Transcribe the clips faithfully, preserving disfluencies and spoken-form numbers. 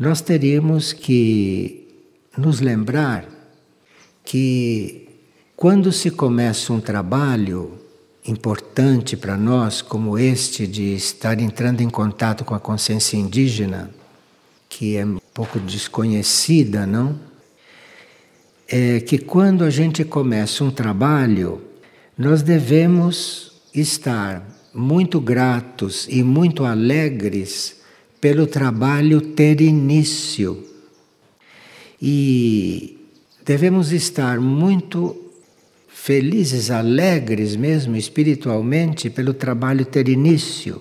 nós teríamos que nos lembrar que quando se começa um trabalho importante para nós, como este de estar entrando em contato com a consciência indígena, que é um pouco desconhecida, não? É que quando a gente começa um trabalho, nós devemos estar muito gratos e muito alegres pelo trabalho ter início. E devemos estar muito felizes, alegres mesmo espiritualmente pelo trabalho ter início.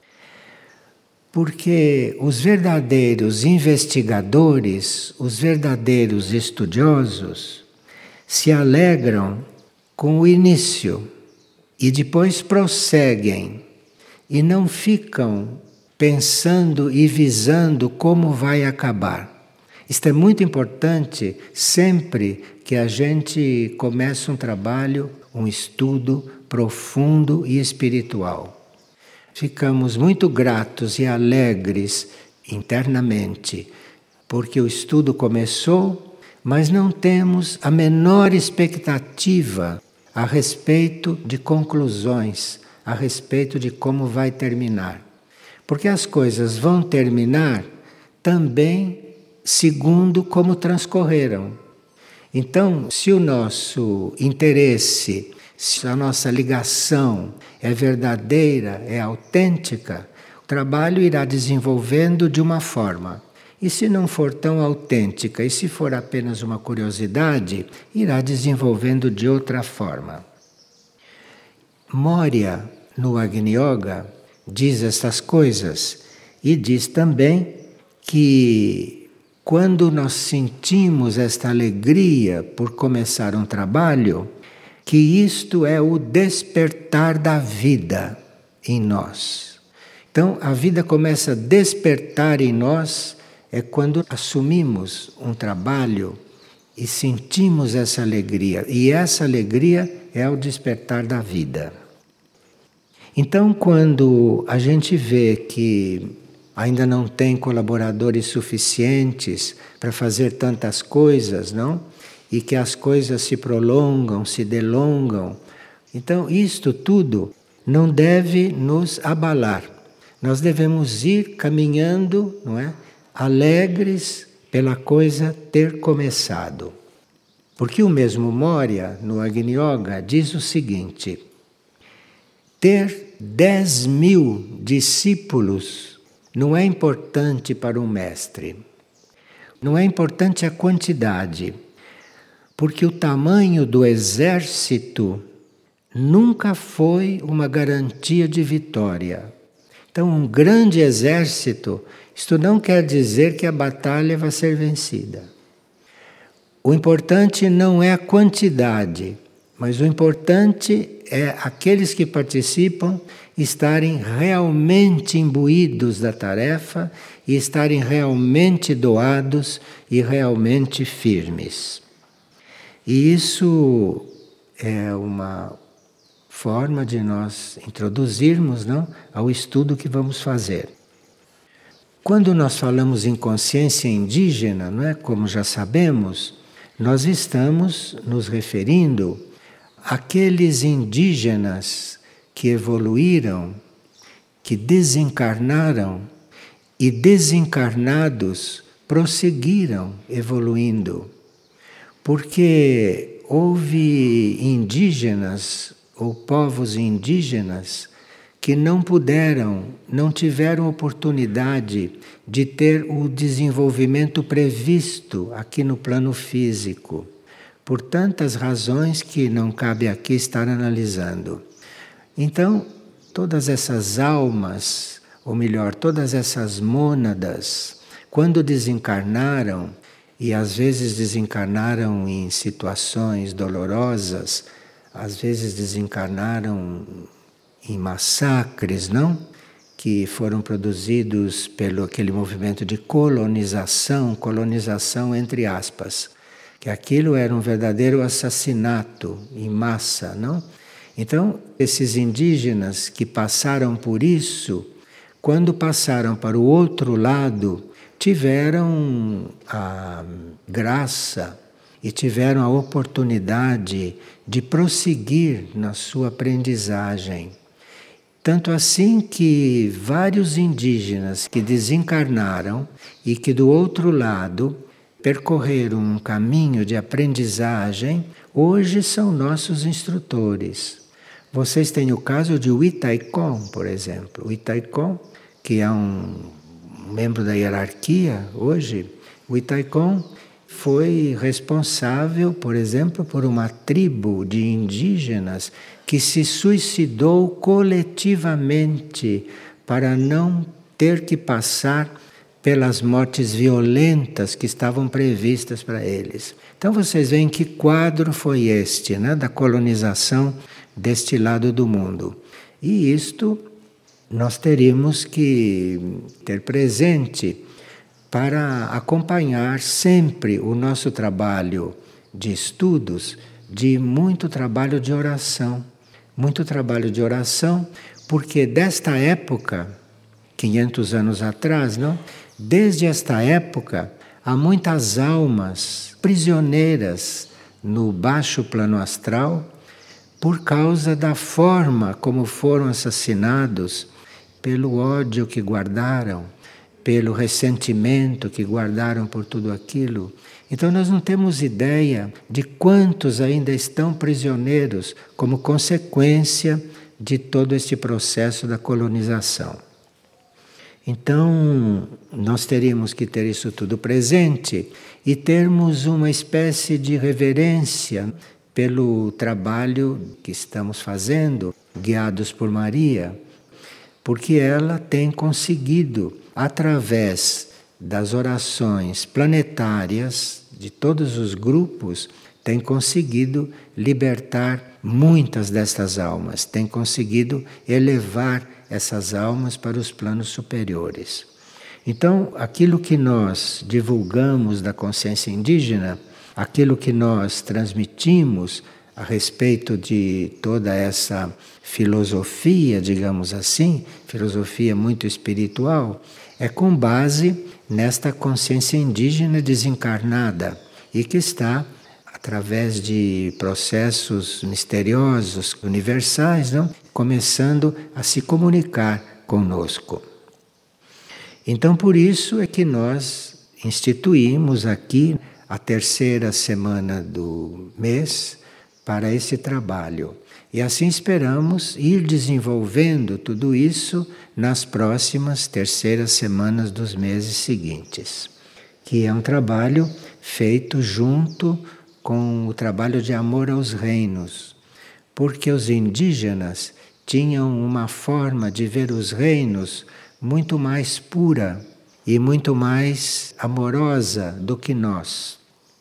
Porque os verdadeiros investigadores, os verdadeiros estudiosos, se alegram com o início e depois prosseguem e não ficam pensando e visando como vai acabar. Isto é muito importante sempre que a gente começa um trabalho, um estudo profundo e espiritual. Ficamos muito gratos e alegres internamente, porque o estudo começou, mas não temos a menor expectativa a respeito de conclusões, a respeito de como vai terminar. Porque as coisas vão terminar também segundo como transcorreram. Então, se o nosso interesse, se a nossa ligação é verdadeira, é autêntica, o trabalho irá desenvolvendo de uma forma. E se não for tão autêntica, e se for apenas uma curiosidade, irá desenvolvendo de outra forma. Moria, no Agni Yoga, diz estas coisas e diz também que quando nós sentimos esta alegria por começar um trabalho, que isto é o despertar da vida em nós. Então, a vida começa a despertar em nós é quando assumimos um trabalho e sentimos essa alegria. E essa alegria é o despertar da vida. Então, quando a gente vê que ainda não tem colaboradores suficientes para fazer tantas coisas, não? E que as coisas se prolongam, se delongam. Então, isto tudo não deve nos abalar. Nós devemos ir caminhando, não é? Alegres pela coisa ter começado. Porque o mesmo Moria, no Agni Yoga, diz o seguinte: ter dez mil discípulos não é importante para um mestre. Não é importante a quantidade, porque o tamanho do exército nunca foi uma garantia de vitória. Então, um grande exército, isto não quer dizer que a batalha vai ser vencida. O importante não é a quantidade, mas o importante é aqueles que participam estarem realmente imbuídos da tarefa e estarem realmente doados e realmente firmes. E isso é uma forma de nós introduzirmos, não, ao estudo que vamos fazer. Quando nós falamos em consciência indígena, não é, como já sabemos, nós estamos nos referindo àqueles indígenas que evoluíram, que desencarnaram e desencarnados prosseguiram evoluindo. Porque houve indígenas ou povos indígenas que não puderam, não tiveram oportunidade de ter o desenvolvimento previsto aqui no plano físico, por tantas razões que não cabe aqui estar analisando. Então, todas essas almas, ou melhor, todas essas mônadas, quando desencarnaram, e às vezes desencarnaram em situações dolorosas, às vezes desencarnaram em massacres, não? Que foram produzidos pelo aquele movimento de colonização, colonização entre aspas, que aquilo era um verdadeiro assassinato em massa, não? Então, esses indígenas que passaram por isso, quando passaram para o outro lado, tiveram a graça e tiveram a oportunidade de prosseguir na sua aprendizagem. Tanto assim que vários indígenas que desencarnaram e que do outro lado percorreram um caminho de aprendizagem, hoje são nossos instrutores. Vocês têm o caso de Witaikon, por exemplo. O Witaikon, que é um membro da hierarquia hoje, o Witaikon foi responsável, por exemplo, por uma tribo de indígenas que se suicidou coletivamente para não ter que passar pelas mortes violentas que estavam previstas para eles. Então vocês veem que quadro foi este, né, da colonização deste lado do mundo. E isto nós teríamos que ter presente para acompanhar sempre o nosso trabalho de estudos, de muito trabalho de oração. Muito trabalho de oração, porque desta época, quinhentos anos atrás, não? Desde esta época, há muitas almas prisioneiras no baixo plano astral por causa da forma como foram assassinados, pelo ódio que guardaram, pelo ressentimento que guardaram por tudo aquilo. Então nós não temos ideia de quantos ainda estão prisioneiros como consequência de todo este processo da colonização. Então nós teríamos que ter isso tudo presente e termos uma espécie de reverência pelo trabalho que estamos fazendo, guiados por Maria, porque ela tem conseguido, através das orações planetárias de todos os grupos, tem conseguido libertar muitas destas almas, tem conseguido elevar essas almas para os planos superiores. Então, aquilo que nós divulgamos da consciência indígena, aquilo que nós transmitimos a respeito de toda essa filosofia, digamos assim, filosofia muito espiritual, é com base nesta consciência indígena desencarnada e que está, através de processos misteriosos, universais, não? Começando a se comunicar conosco. Então, por isso é que nós instituímos aqui a terceira semana do mês para esse trabalho. E assim esperamos ir desenvolvendo tudo isso nas próximas terceiras semanas dos meses seguintes, que é um trabalho feito junto com o trabalho de amor aos reinos, porque os indígenas tinham uma forma de ver os reinos muito mais pura e muito mais amorosa do que nós.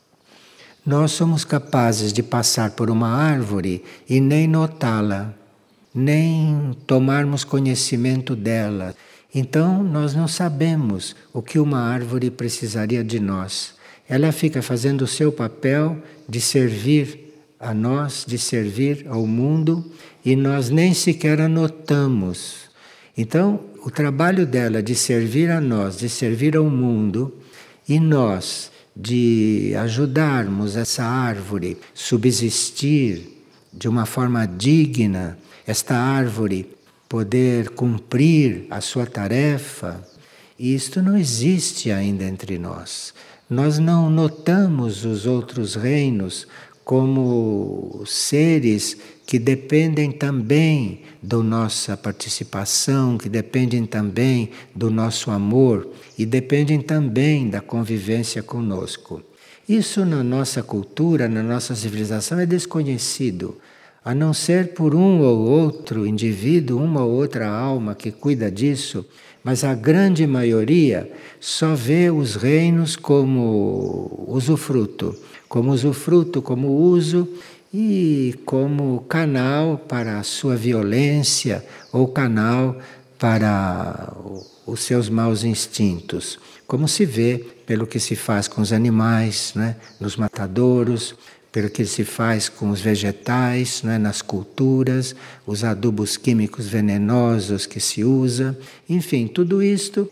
Nós somos capazes de passar por uma árvore e nem notá-la, nem tomarmos conhecimento dela. Então, nós não sabemos o que uma árvore precisaria de nós. Ela fica fazendo o seu papel de servir a nós, de servir ao mundo, e nós nem sequer a notamos. Então, o trabalho dela de servir a nós, de servir ao mundo, e nós de ajudarmos essa árvore subsistir de uma forma digna, esta árvore poder cumprir a sua tarefa, isto não existe ainda entre nós. Nós não notamos os outros reinos como seres que dependem também da nossa participação, que dependem também do nosso amor e dependem também da convivência conosco. Isso na nossa cultura, na nossa civilização é desconhecido, a não ser por um ou outro indivíduo, uma ou outra alma que cuida disso, mas a grande maioria só vê os reinos como usufruto, como usufruto, como uso e como canal para a sua violência ou canal para os seus maus instintos, como se vê pelo que se faz com os animais, né, nos matadouros, pelo que se faz com os vegetais, né, nas culturas, os adubos químicos venenosos que se usa, enfim, tudo isto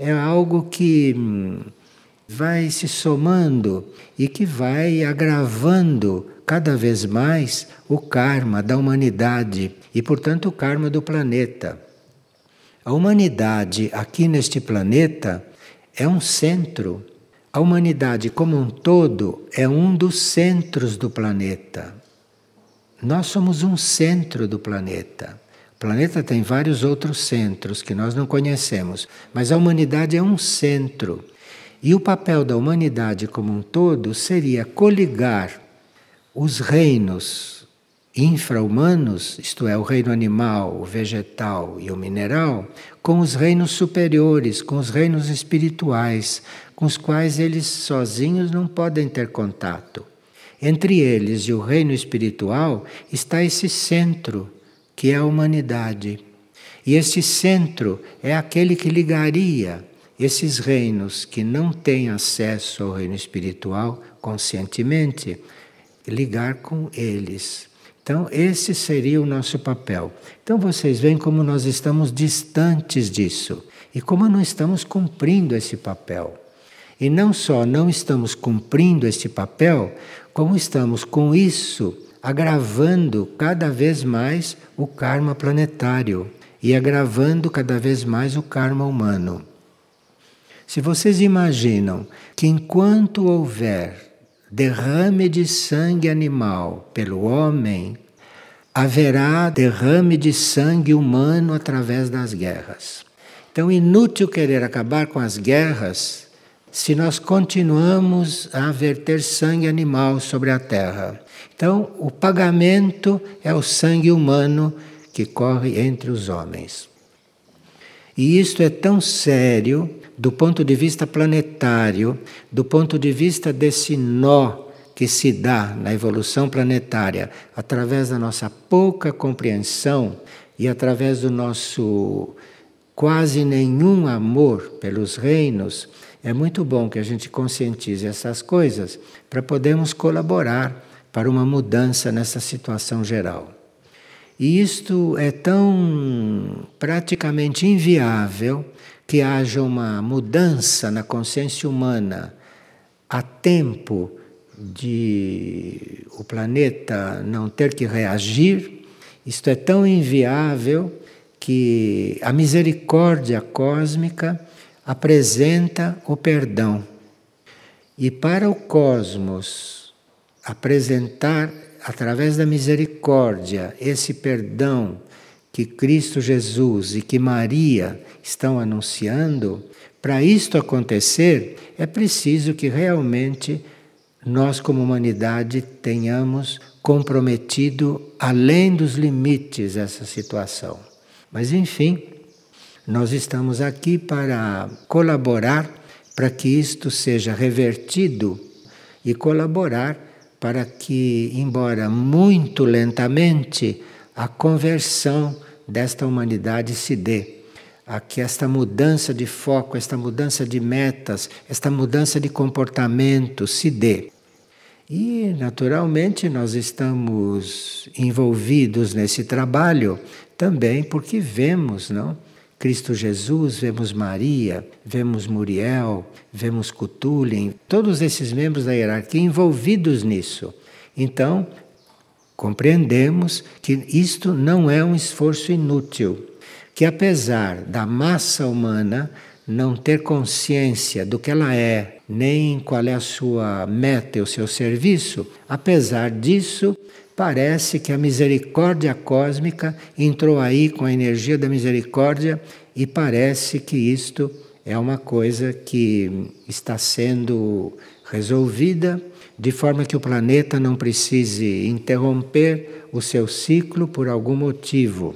é algo que hum, vai se somando e que vai agravando cada vez mais o karma da humanidade e, portanto, o karma do planeta. A humanidade aqui neste planeta é um centro. A humanidade como um todo é um dos centros do planeta. Nós somos um centro do planeta. O planeta tem vários outros centros que nós não conhecemos, mas a humanidade é um centro. E o papel da humanidade como um todo seria coligar os reinos infra-humanos, isto é, o reino animal, o vegetal e o mineral, com os reinos superiores, com os reinos espirituais, com os quais eles sozinhos não podem ter contato. Entre eles e o reino espiritual está esse centro, que é a humanidade. E esse centro é aquele que ligaria esses reinos que não têm acesso ao reino espiritual conscientemente, ligar com eles. Então, esse seria o nosso papel. Então, vocês veem como nós estamos distantes disso e como não estamos cumprindo esse papel. E não só não estamos cumprindo esse papel, como estamos com isso agravando cada vez mais o karma planetário e agravando cada vez mais o karma humano. Se vocês imaginam que enquanto houver derrame de sangue animal pelo homem, haverá derrame de sangue humano através das guerras. Então, inútil querer acabar com as guerras se nós continuamos a verter sangue animal sobre a Terra. Então, o pagamento é o sangue humano que corre entre os homens. E isto é tão sério do ponto de vista planetário, do ponto de vista desse nó que se dá na evolução planetária através da nossa pouca compreensão e através do nosso quase nenhum amor pelos reinos, é muito bom que a gente conscientize essas coisas para podermos colaborar para uma mudança nessa situação geral. E isto é tão praticamente inviável que haja uma mudança na consciência humana a tempo de o planeta não ter que reagir. Isto é tão inviável que a misericórdia cósmica apresenta o perdão. E para o cosmos apresentar, através da misericórdia, esse perdão que Cristo Jesus e que Maria estão anunciando, para isto acontecer, é preciso que realmente nós, como humanidade, tenhamos comprometido além dos limites essa situação. Mas, enfim, nós estamos aqui para colaborar para que isto seja revertido e colaborar para que, embora muito lentamente, a conversão desta humanidade se dê. A que esta mudança de foco, esta mudança de metas, esta mudança de comportamento se dê. E, naturalmente, nós estamos envolvidos nesse trabalho também porque vemos, não? Cristo Jesus, vemos Maria, vemos Muriel, vemos Cthulhu, todos esses membros da hierarquia envolvidos nisso. Então, compreendemos que isto não é um esforço inútil, que apesar da massa humana não ter consciência do que ela é, nem qual é a sua meta e o seu serviço, apesar disso, parece que a misericórdia cósmica entrou aí com a energia da misericórdia e parece que isto é uma coisa que está sendo resolvida de forma que o planeta não precise interromper o seu ciclo por algum motivo.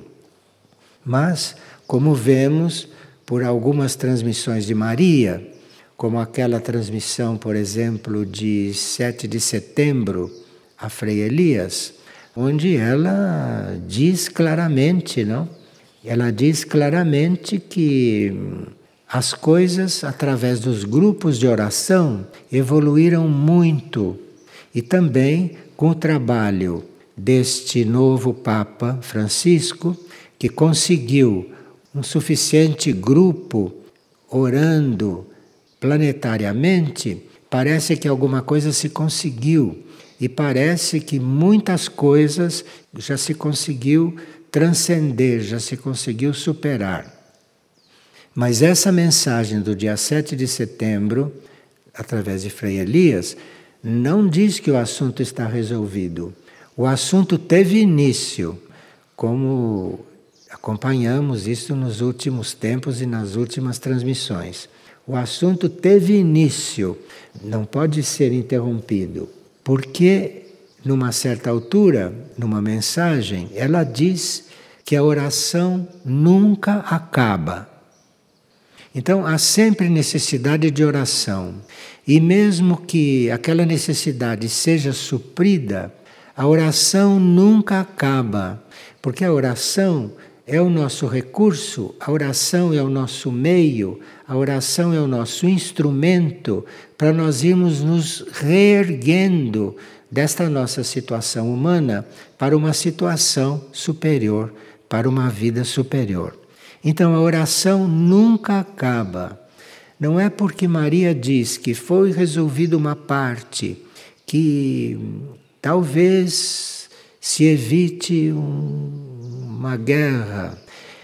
Mas, como vemos por algumas transmissões de Maria, como aquela transmissão, por exemplo, de sete de setembro, a Frei Elias, onde ela diz claramente, não? Ela diz claramente que as coisas, através dos grupos de oração, evoluíram muito. E também com o trabalho deste novo Papa Francisco, que conseguiu um suficiente grupo orando planetariamente, parece que alguma coisa se conseguiu. E parece que muitas coisas já se conseguiu transcender, já se conseguiu superar. Mas essa mensagem do dia sete de setembro, através de Frei Elias, não diz que o assunto está resolvido. O assunto teve início, como acompanhamos isso nos últimos tempos e nas últimas transmissões. O assunto teve início, não pode ser interrompido. Porque, numa certa altura, numa mensagem, ela diz que a oração nunca acaba. Então, há sempre necessidade de oração. E mesmo que aquela necessidade seja suprida, a oração nunca acaba. Porque a oração é o nosso recurso, a oração é o nosso meio, a oração é o nosso instrumento para nós irmos nos reerguendo desta nossa situação humana para uma situação superior, para uma vida superior. Então a oração nunca acaba. Não é porque Maria diz que foi resolvida uma parte, que talvez se evite um, uma guerra.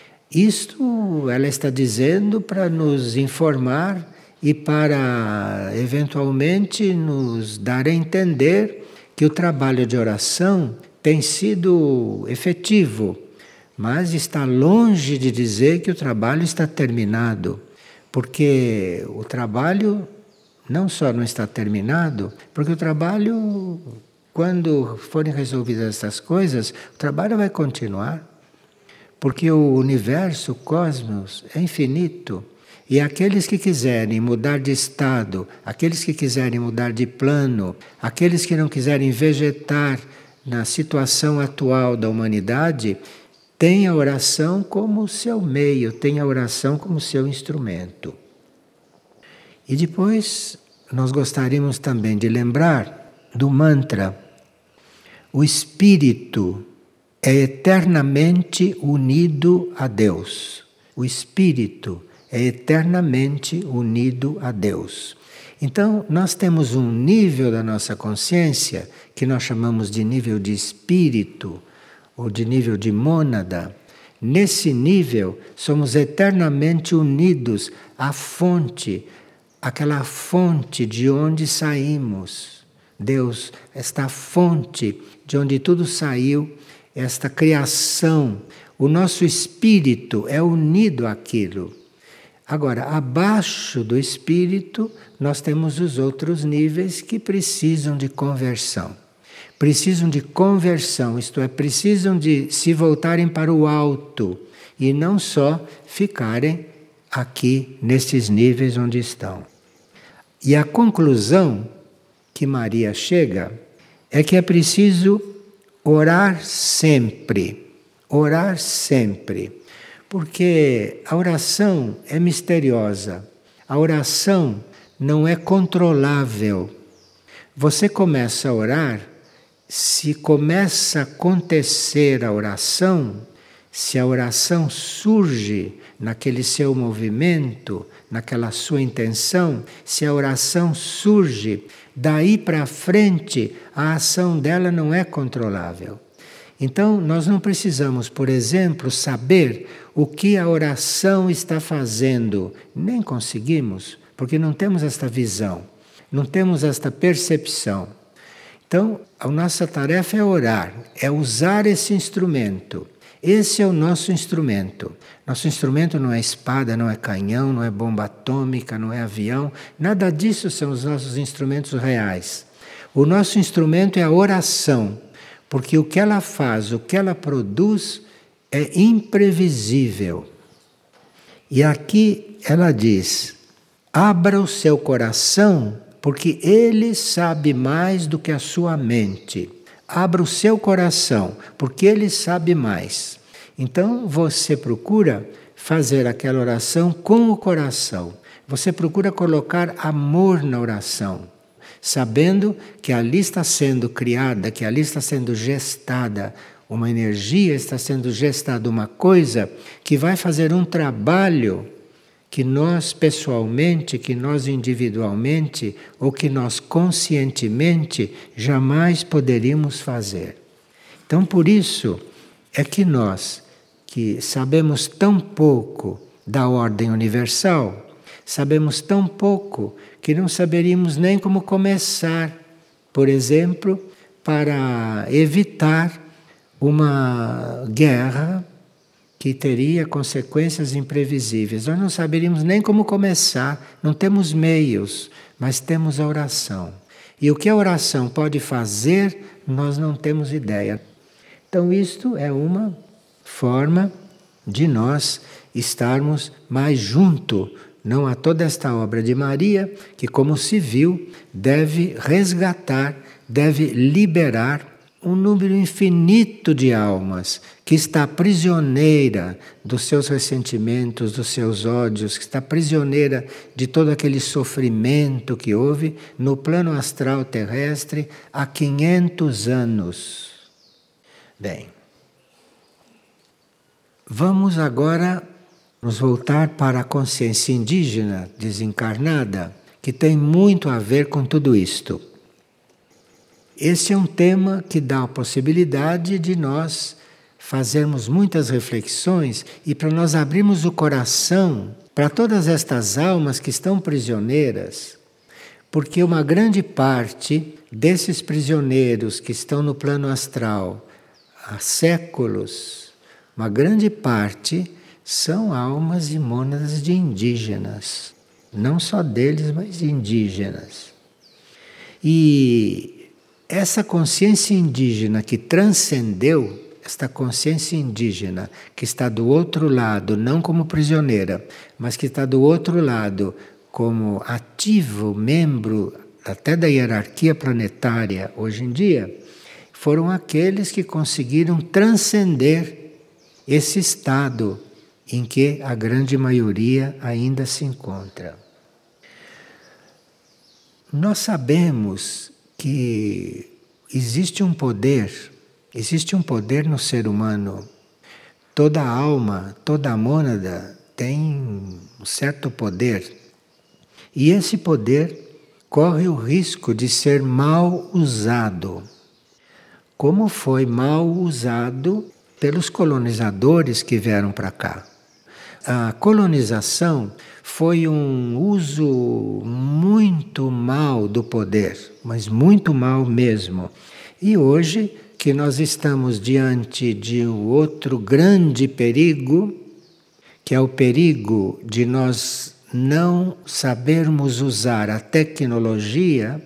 Isto ela está dizendo para nos informar e para eventualmente nos dar a entender que o trabalho de oração tem sido efetivo, mas está longe de dizer que o trabalho está terminado, porque o trabalho não só não está terminado, porque o trabalho, quando forem resolvidas essas coisas, o trabalho vai continuar. Porque o universo, o cosmos, é infinito. E aqueles que quiserem mudar de estado, aqueles que quiserem mudar de plano, aqueles que não quiserem vegetar na situação atual da humanidade, têm a oração como seu meio, têm a oração como seu instrumento. E depois nós gostaríamos também de lembrar do mantra: o espírito é eternamente unido a Deus. O espírito é eternamente unido a Deus. Então, nós temos um nível da nossa consciência que nós chamamos de nível de espírito ou de nível de mônada. Nesse nível, somos eternamente unidos à fonte, aquela fonte de onde saímos. Deus, esta fonte de onde tudo saiu, esta criação, o nosso espírito é unido àquilo. Agora, abaixo do espírito, nós temos os outros níveis que precisam de conversão. Precisam de conversão, isto é, precisam de se voltarem para o alto e não só ficarem aqui nesses níveis onde estão. E a conclusão que Maria chega é que é preciso orar sempre, orar sempre, porque a oração é misteriosa, a oração não é controlável. Você começa a orar, se começa a acontecer a oração, se a oração surge naquele seu movimento, naquela sua intenção, se a oração surge, daí para frente a ação dela não é controlável. Então nós não precisamos, por exemplo, saber o que a oração está fazendo. Nem conseguimos, porque não temos esta visão, não temos esta percepção. Então a nossa tarefa é orar, é usar esse instrumento. Esse é o nosso instrumento. Nosso instrumento não é espada, não é canhão, não é bomba atômica, não é avião. Nada disso são os nossos instrumentos reais. O nosso instrumento é a oração, porque o que ela faz, o que ela produz é imprevisível. E aqui ela diz: abra o seu coração, porque ele sabe mais do que a sua mente. Abra o seu coração, porque ele sabe mais. Então você procura fazer aquela oração com o coração. Você procura colocar amor na oração, sabendo que ali está sendo criada, que ali está sendo gestada uma energia, está sendo gestada uma coisa que vai fazer um trabalho que nós pessoalmente, que nós individualmente ou que nós conscientemente jamais poderíamos fazer. Então, por isso é que nós, que sabemos tão pouco da ordem universal, sabemos tão pouco que não saberíamos nem como começar, por exemplo, para evitar uma guerra que teria consequências imprevisíveis. Nós não saberíamos nem como começar, não temos meios, mas temos a oração. E o que a oração pode fazer, nós não temos ideia. Então, isto é uma forma de nós estarmos mais junto, não a toda esta obra de Maria, que, como se viu, deve resgatar, deve liberar um número infinito de almas que está prisioneira dos seus ressentimentos, dos seus ódios, que está prisioneira de todo aquele sofrimento que houve no plano astral terrestre há quinhentos anos. Bem, vamos agora nos voltar para a consciência indígena desencarnada, que tem muito a ver com tudo isto. Esse é um tema que dá a possibilidade de nós fazermos muitas reflexões e para nós abrirmos o coração para todas estas almas que estão prisioneiras, porque uma grande parte desses prisioneiros que estão no plano astral há séculos, uma grande parte são almas e mônadas de indígenas, não só deles, mas de indígenas. E essa consciência indígena que transcendeu, esta consciência indígena que está do outro lado, não como prisioneira, mas que está do outro lado como ativo membro até da hierarquia planetária hoje em dia, foram aqueles que conseguiram transcender esse estado em que a grande maioria ainda se encontra. Nós sabemos que existe um poder, existe um poder no ser humano. Toda alma, toda mônada tem um certo poder. E esse poder corre o risco de ser mal usado, como foi mal usado pelos colonizadores que vieram para cá. A colonização foi um uso muito mal do poder, mas muito mal mesmo. E hoje, que nós estamos diante de um outro grande perigo, que é o perigo de nós não sabermos usar a tecnologia,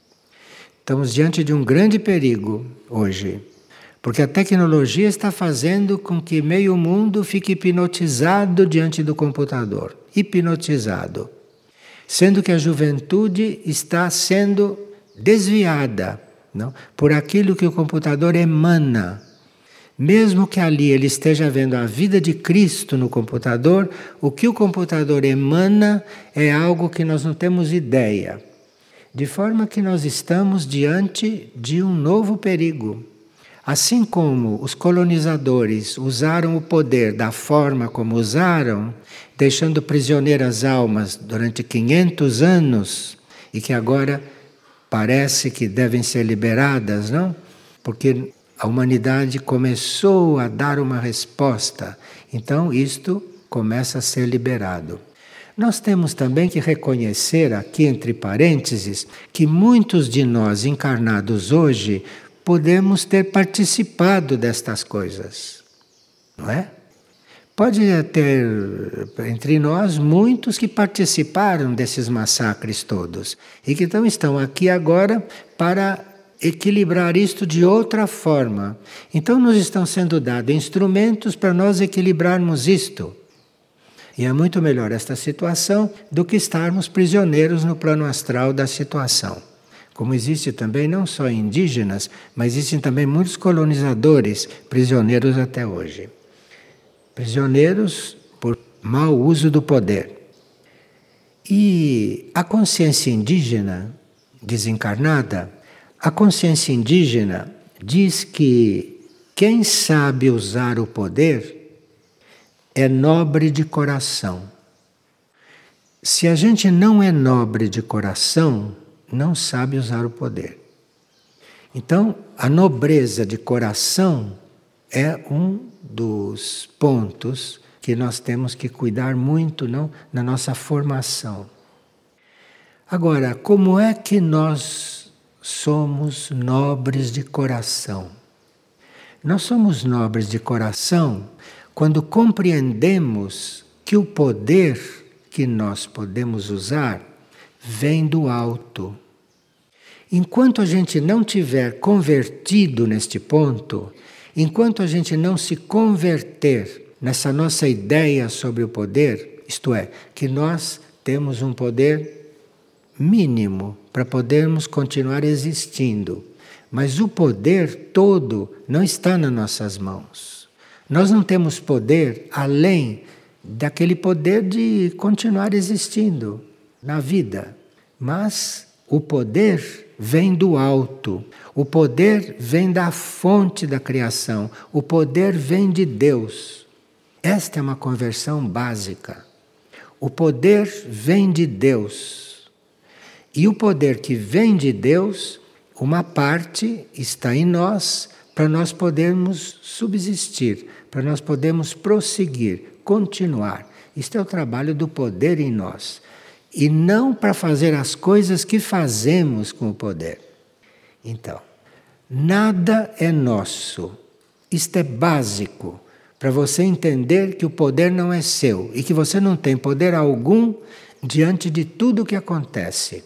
estamos diante de um grande perigo hoje. Porque a tecnologia está fazendo com que meio mundo fique hipnotizado diante do computador. Hipnotizado. Sendo que a juventude está sendo desviada, não? Por aquilo que o computador emana. Mesmo que ali ele esteja vendo a vida de Cristo no computador, o que o computador emana é algo que nós não temos ideia. De forma que nós estamos diante de um novo perigo. Assim como os colonizadores usaram o poder da forma como usaram, deixando prisioneiras almas durante quinhentos anos, e que agora parece que devem ser liberadas, não? Porque a humanidade começou a dar uma resposta, então isto começa a ser liberado. Nós temos também que reconhecer aqui, entre parênteses, que muitos de nós encarnados hoje podemos ter participado destas coisas, não é? Pode ter entre nós muitos que participaram desses massacres todos e que então estão aqui agora para equilibrar isto de outra forma. Então nos estão sendo dados instrumentos para nós equilibrarmos isto. E é muito melhor esta situação do que estarmos prisioneiros no plano astral da situação. Como existe também não só indígenas, mas existem também muitos colonizadores prisioneiros até hoje. Prisioneiros por mau uso do poder. E a consciência indígena desencarnada, a consciência indígena diz que quem sabe usar o poder é nobre de coração. Se a gente não é nobre de coração, não sabe usar o poder. Então, a nobreza de coração é um dos pontos que nós temos que cuidar muito, não, na nossa formação. Agora, como é que nós somos nobres de coração? Nós somos nobres de coração quando compreendemos que o poder que nós podemos usar vem do alto. Enquanto a gente não tiver convertido neste ponto, enquanto a gente não se converter nessa nossa ideia sobre o poder, isto é, que nós temos um poder mínimo para podermos continuar existindo, mas o poder todo não está nas nossas mãos. Nós não temos poder além daquele poder de continuar existindo na vida, mas o poder vem do alto, o poder vem da fonte da criação, o poder vem de Deus. Esta é uma conversão básica. O poder vem de Deus. E o poder que vem de Deus, uma parte está em nós para nós podermos subsistir, para nós podermos prosseguir, continuar. Isto é o trabalho do poder em nós. E não para fazer as coisas que fazemos com o poder. Então, nada é nosso. Isto é básico para você entender que o poder não é seu e que você não tem poder algum diante de tudo o que acontece.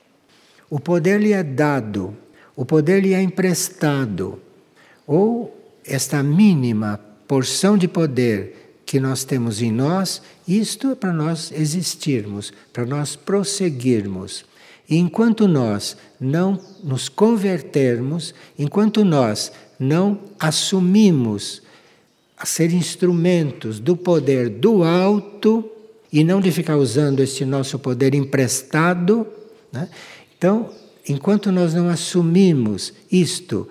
O poder lhe é dado, o poder lhe é emprestado, ou esta mínima porção de poder que nós temos em nós, isto é para nós existirmos, para nós prosseguirmos. E enquanto nós não nos convertermos, enquanto nós não assumimos a ser instrumentos do poder do alto e não de ficar usando este nosso poder emprestado, né? Então, enquanto nós não assumimos isto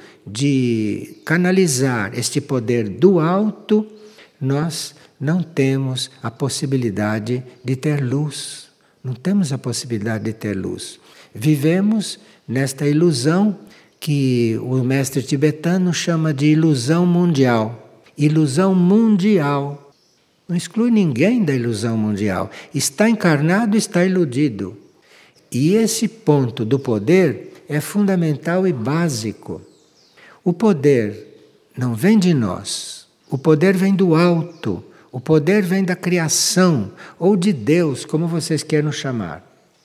de canalizar este poder do alto, nós não temos a possibilidade de ter luz. Não temos a possibilidade de ter luz. Vivemos nesta ilusão que o mestre tibetano chama de ilusão mundial. Ilusão mundial. Não exclui ninguém da ilusão mundial. Está encarnado, está iludido. E esse ponto do poder é fundamental e básico. O poder não vem de nós. O poder vem do alto. O poder vem da criação, ou de Deus, como vocês queiram chamar.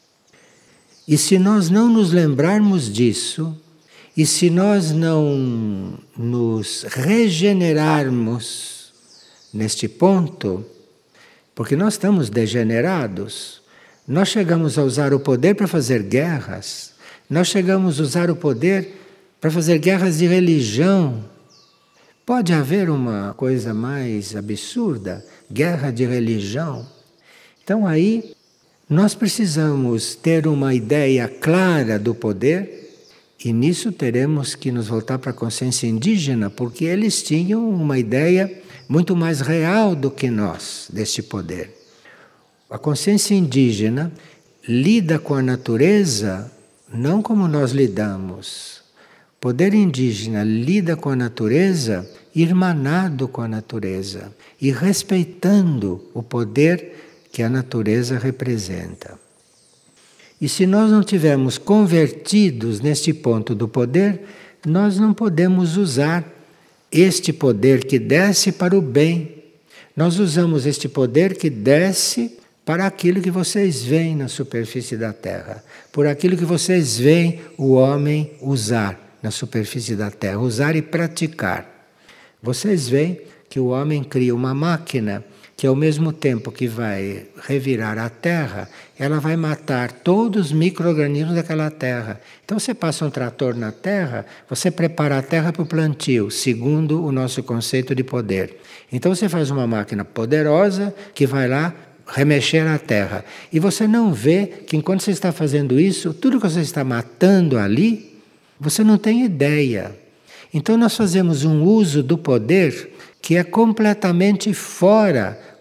E se nós não nos lembrarmos disso, e se nós não nos regenerarmos neste ponto, porque nós estamos degenerados, nós chegamos a usar o poder para fazer guerras, nós chegamos a usar o poder para fazer guerras de religião. Pode haver uma coisa mais absurda? Guerra de religião? Então aí nós precisamos ter uma ideia clara do poder e nisso teremos que nos voltar para a consciência indígena, porque eles tinham uma ideia muito mais real do que nós deste poder. A consciência indígena lida com a natureza não como nós lidamos. O poder indígena lida com a natureza irmanado com a natureza e respeitando o poder que a natureza representa. E se nós não tivermos convertidos neste ponto do poder, nós não podemos usar este poder que desce para o bem. Nós usamos este poder que desce para aquilo que vocês veem na superfície da Terra, por aquilo que vocês veem o homem usar na superfície da Terra, usar e praticar. Vocês veem que o homem cria uma máquina que ao mesmo tempo que vai revirar a Terra, ela vai matar todos os micro-organismos daquela Terra. Então você passa um trator na Terra, você prepara a Terra para o plantio, segundo o nosso conceito de poder. Então você faz uma máquina poderosa que vai lá remexer a Terra. E você não vê que enquanto você está fazendo isso, tudo que você está matando ali, você não tem ideia. Então nós fazemos um uso do poder que é completamente fora,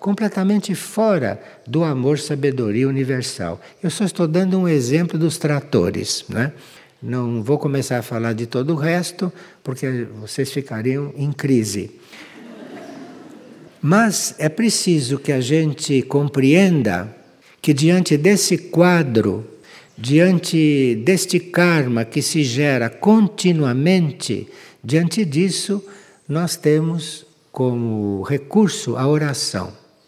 completamente fora do amor-sabedoria universal. Eu só estou dando um exemplo dos tratores, né? Não vou começar a falar de todo o resto, porque vocês ficariam em crise. Mas é preciso que a gente compreenda que diante desse quadro, diante deste karma que se gera continuamente, diante disso nós temos como recurso a oração.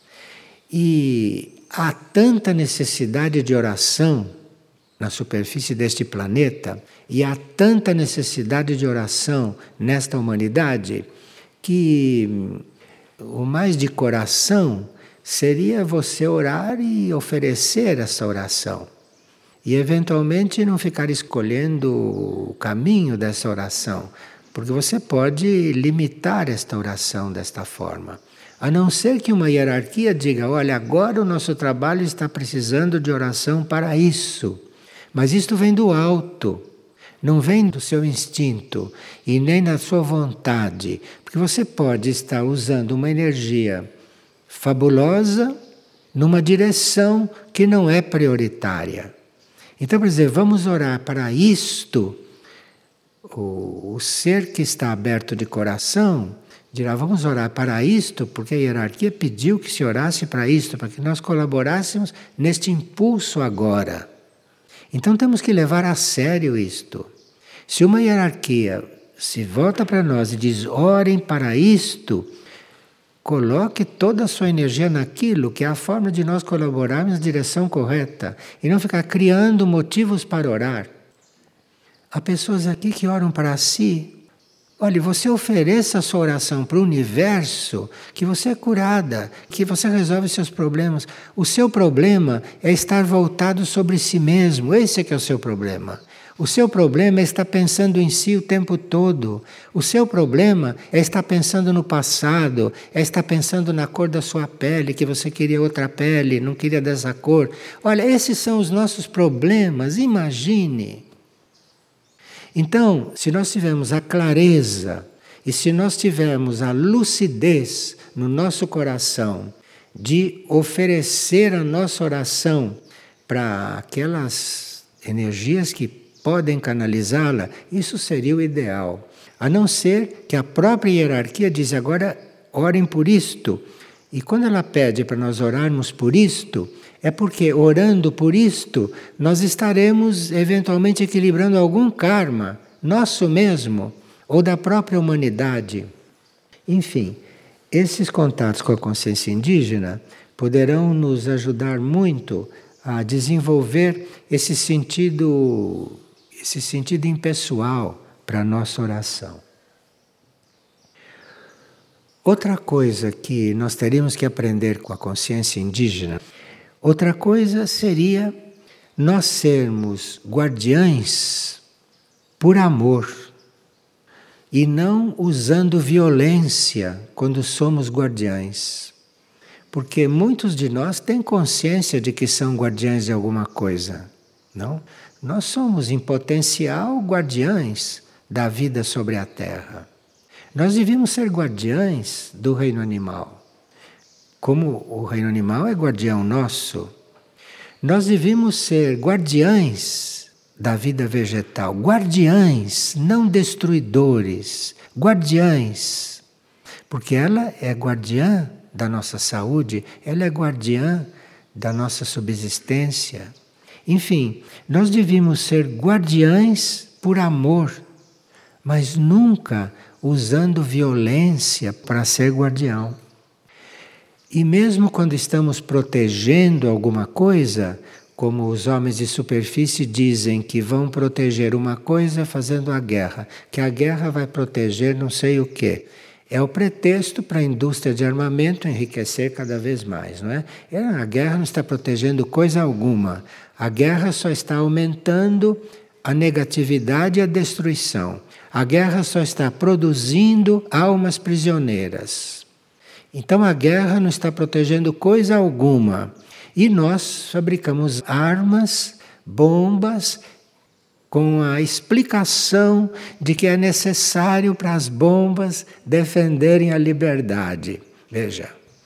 E há tanta necessidade de oração na superfície deste planeta, e há tanta necessidade de oração nesta humanidade, que o mais de coração seria você orar e oferecer essa oração. E eventualmente não ficar escolhendo o caminho dessa oração, porque você pode limitar esta oração desta forma. A não ser que uma hierarquia diga, olha, agora o nosso trabalho está precisando de oração para isso. Mas isto vem do alto, não vem do seu instinto e nem da sua vontade. Porque você pode estar usando uma energia fabulosa numa direção que não é prioritária. Então, por exemplo, vamos orar para isto. O, o ser que está aberto de coração dirá, vamos orar para isto, porque a hierarquia pediu que se orasse para isto, para que nós colaborássemos neste impulso agora. Então temos que levar a sério isto. Se uma hierarquia se volta para nós e diz, orem para isto, coloque toda a sua energia naquilo que é a forma de nós colaborarmos na direção correta e não ficar criando motivos para orar. Há pessoas aqui que oram para si. Olha, você ofereça a sua oração para o universo, que você é curada, que você resolve seus problemas. O seu problema é estar voltado sobre si mesmo, esse é que é o seu problema. O seu problema é estar pensando em si o tempo todo. O seu problema é estar pensando no passado, é estar pensando na cor da sua pele, que você queria outra pele, não queria dessa cor. Olha, esses são os nossos problemas, imagine. Então, se nós tivermos a clareza e se nós tivermos a lucidez no nosso coração de oferecer a nossa oração para aquelas energias que podem canalizá-la, isso seria o ideal. A não ser que a própria hierarquia diz agora, orem por isto. E quando ela pede para nós orarmos por isto, é porque orando por isto, nós estaremos eventualmente equilibrando algum karma, nosso mesmo, ou da própria humanidade. Enfim, esses contatos com a consciência indígena poderão nos ajudar muito a desenvolver esse sentido, esse sentido impessoal para a nossa oração. Outra coisa que nós teríamos que aprender com a consciência indígena, outra coisa seria nós sermos guardiães por amor e não usando violência quando somos guardiães. Porque muitos de nós têm consciência de que são guardiães de alguma coisa, não? Nós somos, em potencial, guardiães da vida sobre a Terra. Nós devíamos ser guardiães do reino animal. Como o reino animal é guardião nosso, nós devíamos ser guardiães da vida vegetal. Guardiães, não destruidores. Guardiães. Porque ela é guardiã da nossa saúde, ela é guardiã da nossa subsistência. Enfim, nós devíamos ser guardiães por amor, mas nunca usando violência para ser guardião. E mesmo quando estamos protegendo alguma coisa, como os homens de superfície dizem que vão proteger uma coisa fazendo a guerra, que a guerra vai proteger não sei o quê. É o pretexto para a indústria de armamento enriquecer cada vez mais, não é? A guerra não está protegendo coisa alguma. A guerra só está aumentando a negatividade e a destruição. A guerra só está produzindo almas prisioneiras. Então a guerra não está protegendo coisa alguma. E nós fabricamos armas, bombas, com a explicação de que é necessário para as bombas defenderem a liberdade. Veja,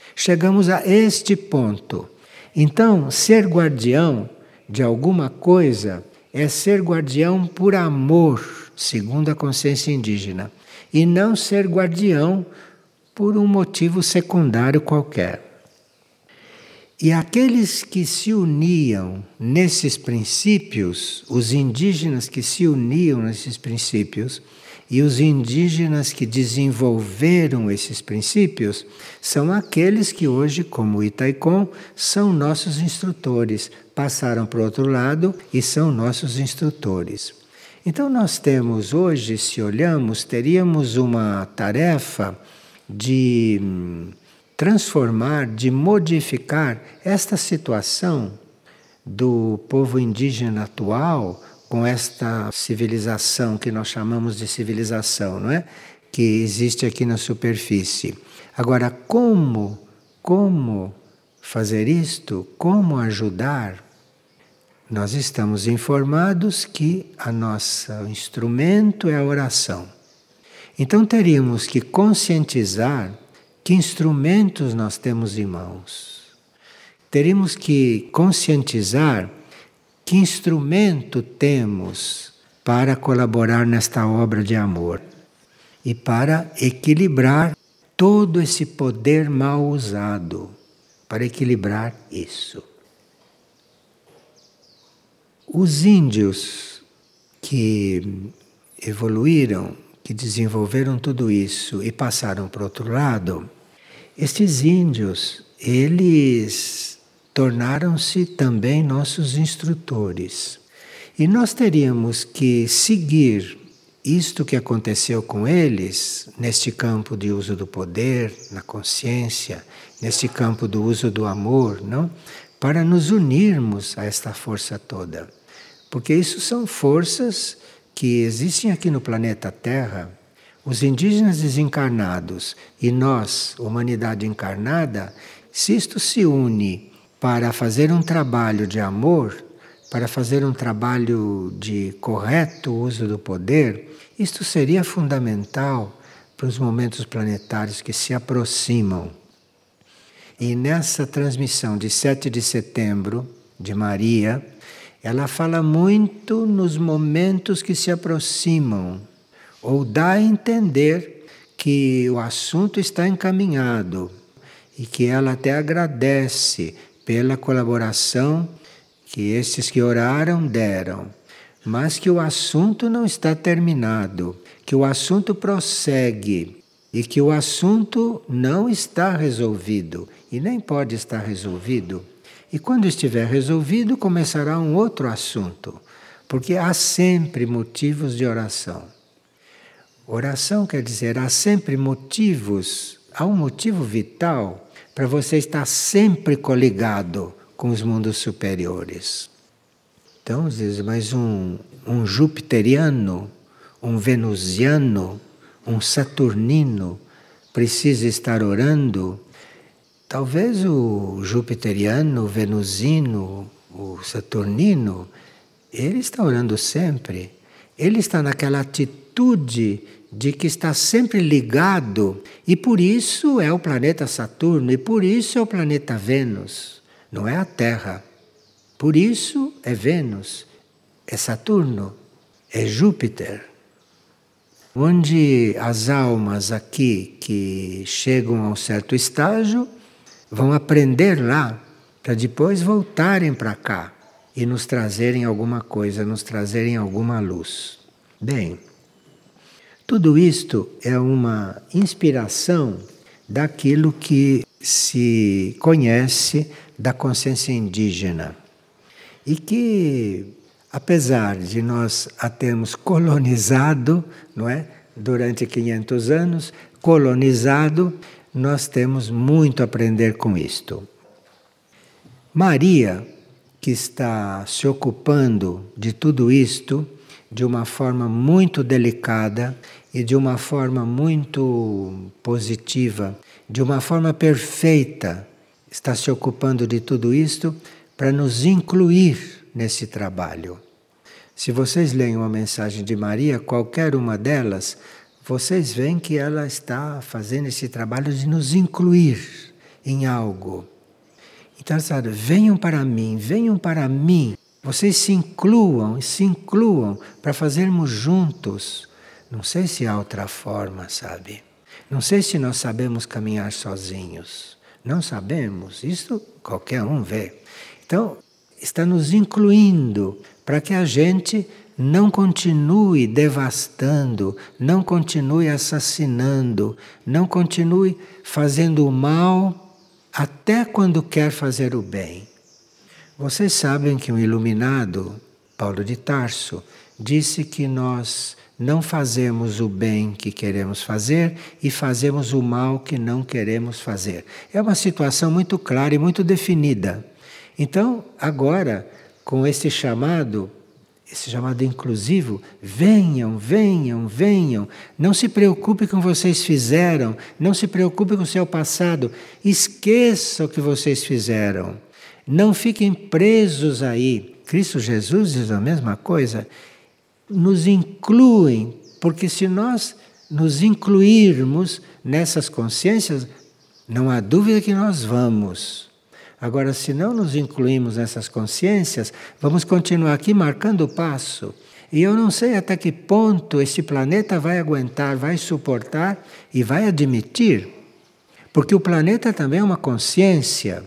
Chegamos a este ponto. Então, ser guardião de alguma coisa é ser guardião por amor, segundo a consciência indígena, e não ser guardião por um motivo secundário qualquer. E aqueles que se uniam nesses princípios, os indígenas que se uniam nesses princípios, e os indígenas que desenvolveram esses princípios, são aqueles que hoje, como o Itaikon, são nossos instrutores. Passaram para o outro lado e são nossos instrutores. Então nós temos hoje, se olhamos, teríamos uma tarefa de transformar, de modificar esta situação do povo indígena atual com esta civilização que nós chamamos de civilização, não é? Que existe aqui na superfície. Agora, como, como fazer isto? Como ajudar? Nós estamos informados que a nosso instrumento é a oração. Então teríamos que conscientizar que instrumentos nós temos em mãos. Teríamos que conscientizar que instrumento temos para colaborar nesta obra de amor e para equilibrar todo esse poder mal usado, para equilibrar isso. Os índios que evoluíram, que desenvolveram tudo isso e passaram para o outro lado, estes índios, eles tornaram-se também nossos instrutores. E nós teríamos que seguir isto que aconteceu com eles, neste campo de uso do poder, na consciência, neste campo do uso do amor, não? Para nos unirmos a esta força toda. Porque isso são forças que existem aqui no planeta Terra. Os indígenas desencarnados e nós, humanidade encarnada, se isto se une para fazer um trabalho de amor, para fazer um trabalho de correto uso do poder, isto seria fundamental para os momentos planetários que se aproximam. E nessa transmissão de sete de setembro, de Maria, ela fala muito nos momentos que se aproximam, ou dá a entender que o assunto está encaminhado e que ela até agradece pela colaboração que estes que oraram deram, mas que o assunto não está terminado, que o assunto prossegue e que o assunto não está resolvido e nem pode estar resolvido. E quando estiver resolvido, começará um outro assunto, porque há sempre motivos de oração. Oração quer dizer, há sempre motivos, há um motivo vital para você estar sempre coligado com os mundos superiores. Então, às vezes, mas um, um jupiteriano, um venusiano, um saturnino precisa estar orando. Talvez o jupiteriano, o venusino, o saturnino, ele está orando sempre. Ele está naquela atitude de que está sempre ligado, e por isso é o planeta Saturno, e por isso é o planeta Vênus, não é a Terra. Por isso é Vênus, é Saturno, é Júpiter. Onde as almas aqui que chegam a um certo estágio vão aprender lá, para depois voltarem para cá e nos trazerem alguma coisa, nos trazerem alguma luz. Bem, tudo isto é uma inspiração daquilo que se conhece da consciência indígena. E que, apesar de nós a termos colonizado, não é? Durante quinhentos anos, colonizado, nós temos muito a aprender com isto. Maria, que está se ocupando de tudo isto de uma forma muito delicada e de uma forma muito positiva, de uma forma perfeita, está se ocupando de tudo isto para nos incluir nesse trabalho. Se vocês leem uma mensagem de Maria, qualquer uma delas, vocês veem que ela está fazendo esse trabalho de nos incluir em algo. Então, sabe, venham para mim, venham para mim. Vocês se incluam, se incluam para fazermos juntos. Não sei se há outra forma, sabe? Não sei se nós sabemos caminhar sozinhos. Não sabemos, isso qualquer um vê. Então, está nos incluindo para que a gente não continue devastando, não continue assassinando, não continue fazendo o mal até quando quer fazer o bem. Vocês sabem que um iluminado, Paulo de Tarso, disse que nós não fazemos o bem que queremos fazer e fazemos o mal que não queremos fazer. É uma situação muito clara e muito definida. Então, agora, com esse chamado, esse chamado inclusivo, venham, venham, venham. Não se preocupe com o que vocês fizeram, não se preocupe com o seu passado. Esqueça o que vocês fizeram. Não fiquem presos aí. Cristo Jesus diz a mesma coisa. Nos incluem, porque se nós nos incluirmos nessas consciências, não há dúvida que nós vamos. Agora, se não nos incluímos nessas consciências, vamos continuar aqui marcando o passo. E eu não sei até que ponto este planeta vai aguentar, vai suportar e vai admitir. Porque o planeta também é uma consciência.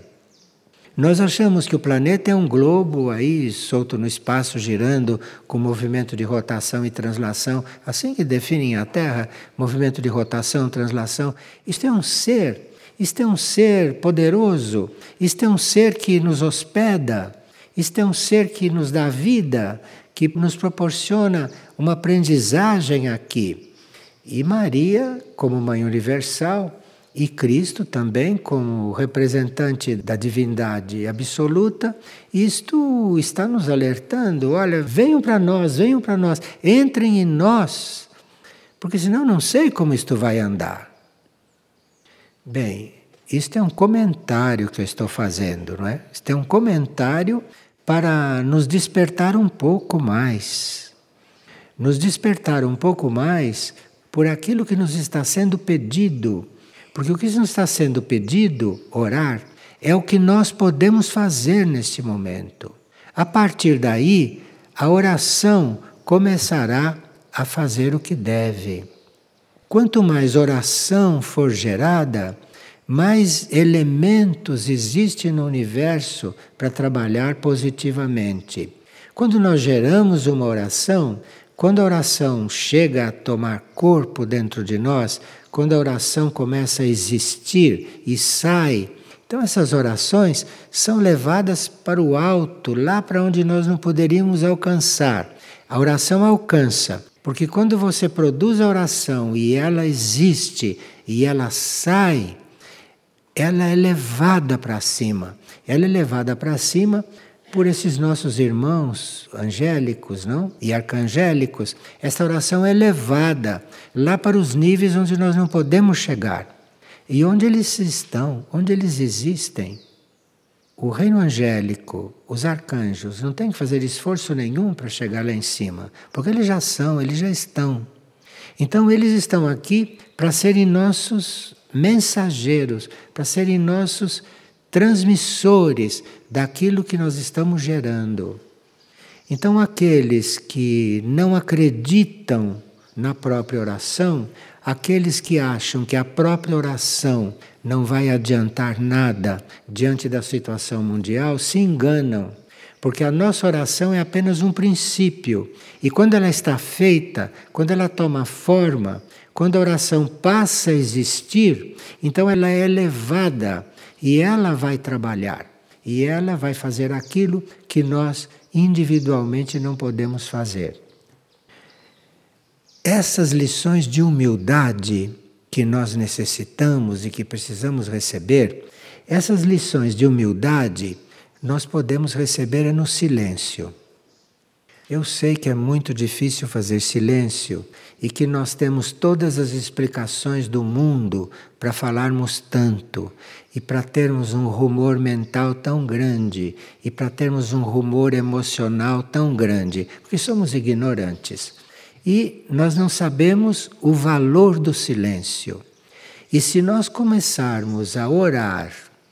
Nós achamos que o planeta é um globo aí solto no espaço, girando com movimento de rotação e translação, assim que definem a Terra, movimento de rotação, translação. Isto é um ser, isto é um ser poderoso, isto é um ser que nos hospeda, isto é um ser que nos dá vida, que nos proporciona uma aprendizagem aqui. E Maria, como Mãe Universal, e Cristo também, como representante da divindade absoluta, isto está nos alertando. Olha, venham para nós, venham para nós, entrem em nós, porque senão não sei como isto vai andar. Bem, isto é um comentário que eu estou fazendo, não é? Isto é um comentário para nos despertar um pouco mais. Nos despertar um pouco mais por aquilo que nos está sendo pedido. Porque o que nos está sendo pedido, orar, é o que nós podemos fazer neste momento. A partir daí, a oração começará a fazer o que deve. Quanto mais oração for gerada, mais elementos existem no universo para trabalhar positivamente. Quando nós geramos uma oração, quando a oração chega a tomar corpo dentro de nós, quando a oração começa a existir e sai, então essas orações são levadas para o alto, lá para onde nós não poderíamos alcançar. A oração alcança, porque quando você produz a oração e ela existe e ela sai, ela é levada para cima. Ela é levada para cima por esses nossos irmãos angélicos, não? E arcangélicos. Essa oração é levada lá para os níveis onde nós não podemos chegar. E onde eles estão, onde eles existem. O reino angélico, os arcanjos, não têm que fazer esforço nenhum para chegar lá em cima, porque eles já são, eles já estão. Então eles estão aqui para serem nossos mensageiros, para serem nossos transmissores daquilo que nós estamos gerando. Então, aqueles que não acreditam na própria oração, aqueles que acham que a própria oração não vai adiantar nada diante da situação mundial, se enganam, porque a nossa oração é apenas um princípio. E quando ela está feita, quando ela toma forma, quando a oração passa a existir, então ela é elevada. E ela vai trabalhar, e ela vai fazer aquilo que nós individualmente não podemos fazer. Essas lições de humildade que nós necessitamos e que precisamos receber, essas lições de humildade nós podemos receber no silêncio. Eu sei que é muito difícil fazer silêncio e que nós temos todas as explicações do mundo para falarmos tanto e para termos um rumor mental tão grande e para termos um rumor emocional tão grande, porque somos ignorantes. E nós não sabemos o valor do silêncio. E se nós começarmos a orar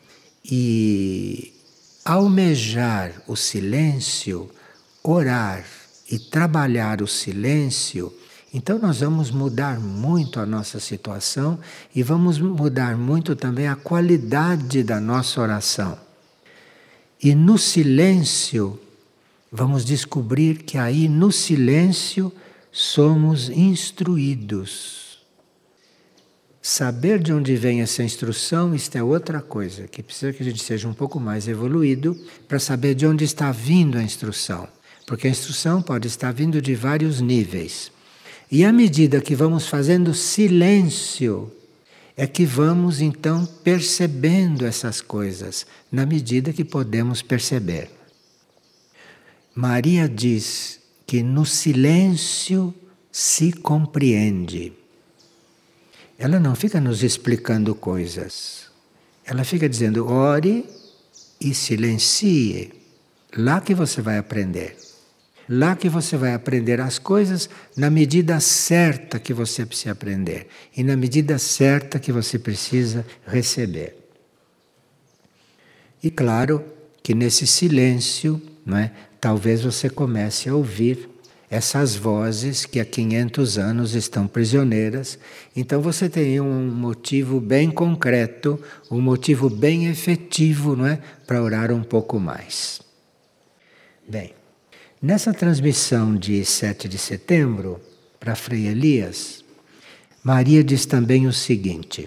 e almejar o silêncio, orar e trabalhar o silêncio, então nós vamos mudar muito a nossa situação e vamos mudar muito também a qualidade da nossa oração. E no silêncio, vamos descobrir que aí no silêncio somos instruídos. Saber de onde vem essa instrução, isto é outra coisa, que precisa que a gente seja um pouco mais evoluído para saber de onde está vindo a instrução. Porque a instrução pode estar vindo de vários níveis. E à medida que vamos fazendo silêncio, é que vamos então percebendo essas coisas, na medida que podemos perceber. Maria diz que no silêncio se compreende. Ela não fica nos explicando coisas. Ela fica dizendo, ore e silencie. Lá que você vai aprender. Lá que você vai aprender as coisas na medida certa que você precisa aprender e na medida certa que você precisa receber. E claro que nesse silêncio, não é, talvez você comece a ouvir essas vozes que há quinhentos anos estão prisioneiras. Então você tem um motivo bem concreto, um motivo bem efetivo, não é, para orar um pouco mais. Bem, nessa transmissão de sete de setembro, para Frei Elias, Maria diz também o seguinte: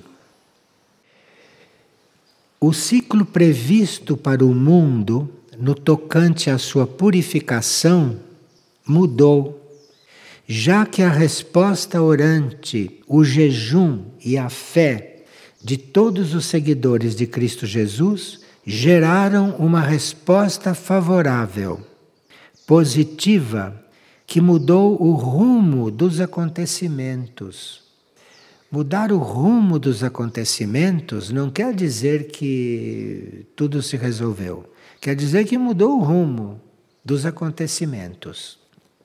o ciclo previsto para o mundo, no tocante à sua purificação, mudou, já que a resposta orante, o jejum e a fé de todos os seguidores de Cristo Jesus geraram uma resposta favorável, positiva, que mudou o rumo dos acontecimentos. Mudar o rumo dos acontecimentos não quer dizer que tudo se resolveu. Quer dizer que mudou o rumo dos acontecimentos.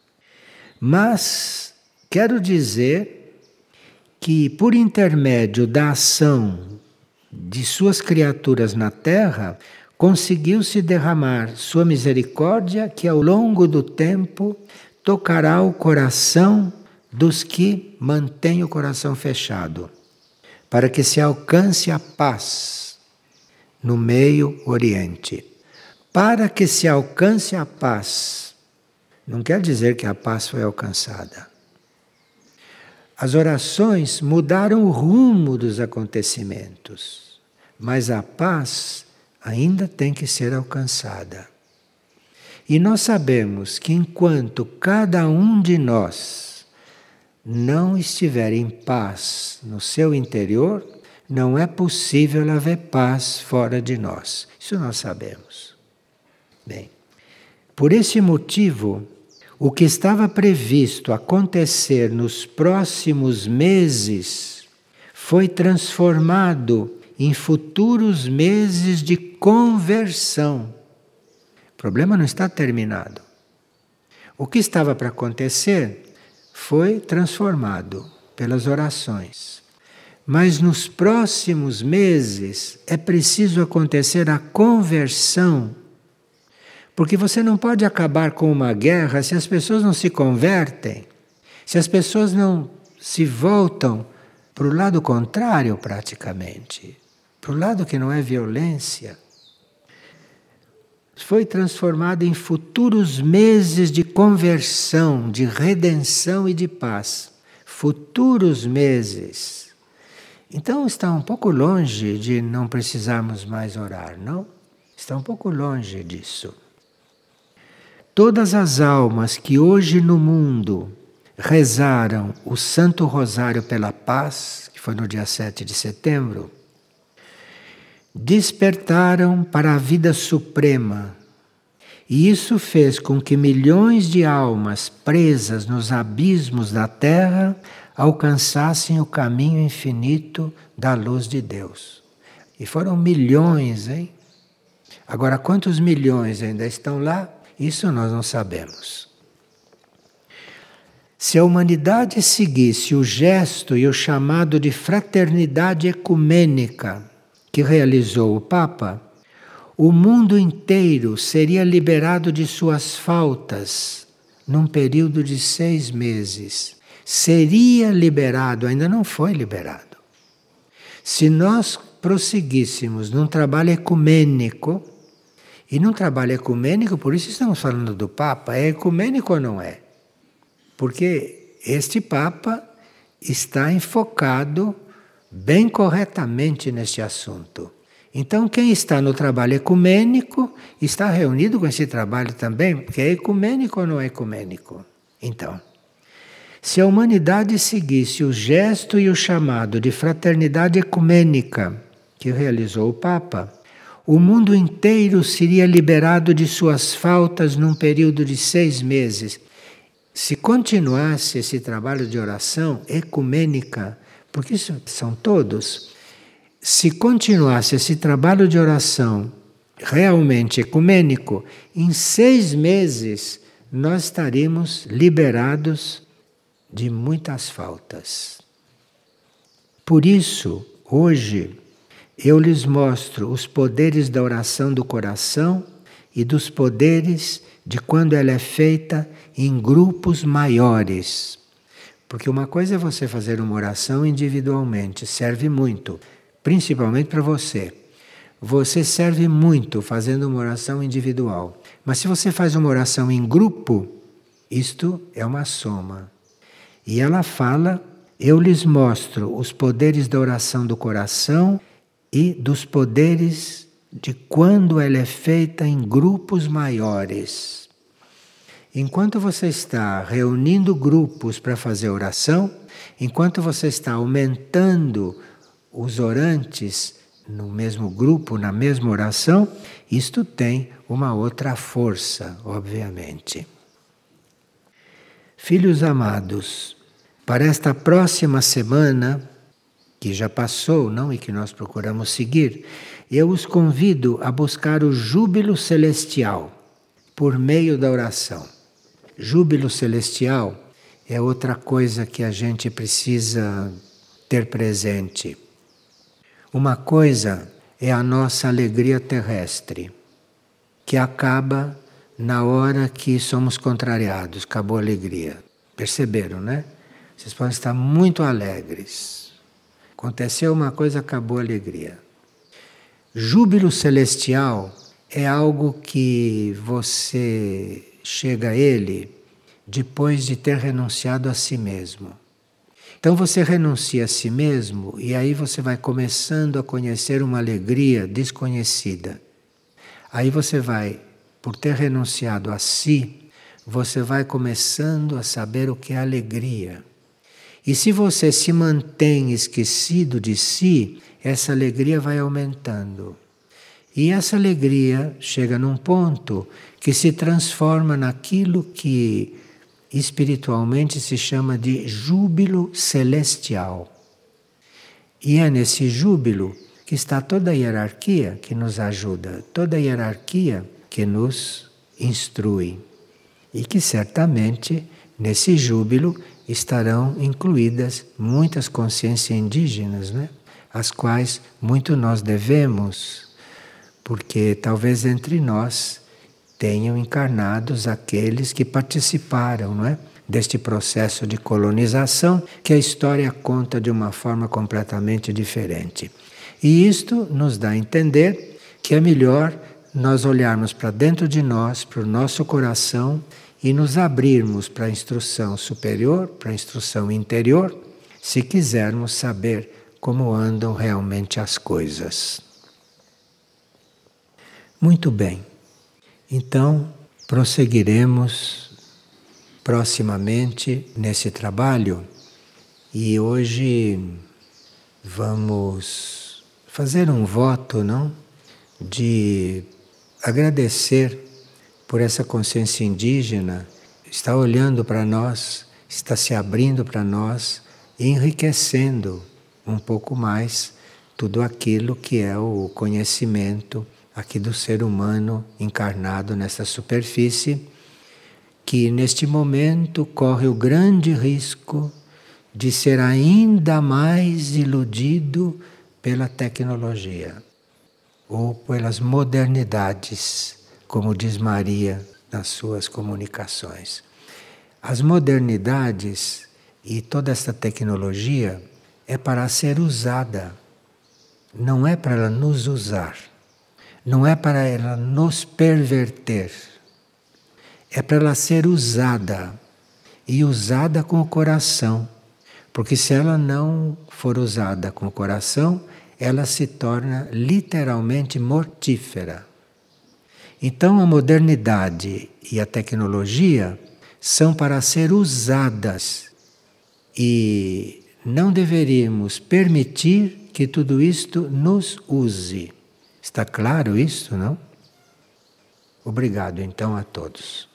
Mas quero dizer que, por intermédio da ação de suas criaturas na Terra, conseguiu-se derramar sua misericórdia, que ao longo do tempo tocará o coração dos que mantêm o coração fechado, para que se alcance a paz no meio Oriente. Para que se alcance a paz, não quer dizer que a paz foi alcançada. As orações mudaram o rumo dos acontecimentos, mas a paz ainda tem que ser alcançada. E nós sabemos que enquanto cada um de nós não estiver em paz no seu interior, não é possível haver paz fora de nós. Isso nós sabemos. Bem, por esse motivo, o que estava previsto acontecer nos próximos meses foi transformado em futuros meses de conversão. O problema não está terminado. O que estava para acontecer foi transformado pelas orações. Mas nos próximos meses é preciso acontecer a conversão. Porque você não pode acabar com uma guerra se as pessoas não se convertem, se as pessoas não se voltam para o lado contrário praticamente, para o lado que não é violência. Foi transformado em futuros meses de conversão, de redenção e de paz. Futuros meses. Então está um pouco longe de não precisarmos mais orar, não? Está um pouco longe disso. Todas as almas que hoje no mundo rezaram o Santo Rosário pela Paz, que foi no dia sete de setembro, despertaram para a vida suprema. E isso fez com que milhões de almas presas nos abismos da terra alcançassem o caminho infinito da luz de Deus. E foram milhões, hein? Agora, quantos milhões ainda estão lá? Isso nós não sabemos. Se a humanidade seguisse o gesto e o chamado de fraternidade ecumênica que realizou o Papa, o mundo inteiro seria liberado de suas faltas num período de seis meses. Seria liberado, ainda não foi liberado. Se nós prosseguíssemos num trabalho ecumênico, e num trabalho ecumênico, por isso estamos falando do Papa, é ecumênico ou não é? Porque este Papa está enfocado bem corretamente neste assunto. Então, quem está no trabalho ecumênico está reunido com esse trabalho também, porque é ecumênico ou não é ecumênico? Então, se a humanidade seguisse o gesto e o chamado de fraternidade ecumênica que realizou o Papa, o mundo inteiro seria liberado de suas faltas num período de seis meses. Se continuasse esse trabalho de oração ecumênica, porque isso são todos, se continuasse esse trabalho de oração realmente ecumênico, em seis meses nós estaríamos liberados de muitas faltas. Por isso, hoje, eu lhes mostro os poderes da oração do coração e dos poderes de quando ela é feita em grupos maiores. Porque uma coisa é você fazer uma oração individualmente, serve muito, principalmente para você. Você serve muito fazendo uma oração individual. Mas se você faz uma oração em grupo, isto é uma soma. E ela fala, eu lhes mostro os poderes da oração do coração e dos poderes de quando ela é feita em grupos maiores. Enquanto você está reunindo grupos para fazer oração, enquanto você está aumentando os orantes no mesmo grupo, na mesma oração, isto tem uma outra força, obviamente. Filhos amados, para esta próxima semana, que já passou, não, e que nós procuramos seguir, eu os convido a buscar o júbilo celestial por meio da oração. Júbilo celestial é outra coisa que a gente precisa ter presente. Uma coisa é a nossa alegria terrestre, que acaba na hora que somos contrariados, acabou a alegria. Perceberam, né? Vocês podem estar muito alegres. Aconteceu uma coisa, acabou a alegria. Júbilo celestial é algo que você chega a ele depois de ter renunciado a si mesmo. Então você renuncia a si mesmo e aí você vai começando a conhecer uma alegria desconhecida. Aí você vai, por ter renunciado a si, você vai começando a saber o que é alegria. E se você se mantém esquecido de si, essa alegria vai aumentando. E essa alegria chega num ponto que se transforma naquilo que espiritualmente se chama de júbilo celestial. E é nesse júbilo que está toda a hierarquia que nos ajuda, toda a hierarquia que nos instrui. E que certamente nesse júbilo estarão incluídas muitas consciências indígenas, né? As quais muito nós devemos, porque talvez entre nós tenham encarnados aqueles que participaram, não é, deste processo de colonização que a história conta de uma forma completamente diferente. E isto nos dá a entender que é melhor nós olharmos para dentro de nós, para o nosso coração e nos abrirmos para a instrução superior, para a instrução interior, se quisermos saber como andam realmente as coisas. Muito bem. Então, prosseguiremos proximamente nesse trabalho e hoje vamos fazer um voto, não? De agradecer por essa consciência indígena, está olhando para nós, está se abrindo para nós e enriquecendo um pouco mais tudo aquilo que é o conhecimento aqui do ser humano encarnado nessa superfície, que neste momento corre o grande risco de ser ainda mais iludido pela tecnologia ou pelas modernidades, como diz Maria nas suas comunicações. As modernidades e toda essa tecnologia é para ser usada, não é para ela nos usar, não é para ela nos perverter, é para ela ser usada e usada com o coração, porque se ela não for usada com o coração, ela se torna literalmente mortífera. Então a modernidade e a tecnologia são para ser usadas e não deveríamos permitir que tudo isto nos use. Está claro isso, não? Obrigado então a todos.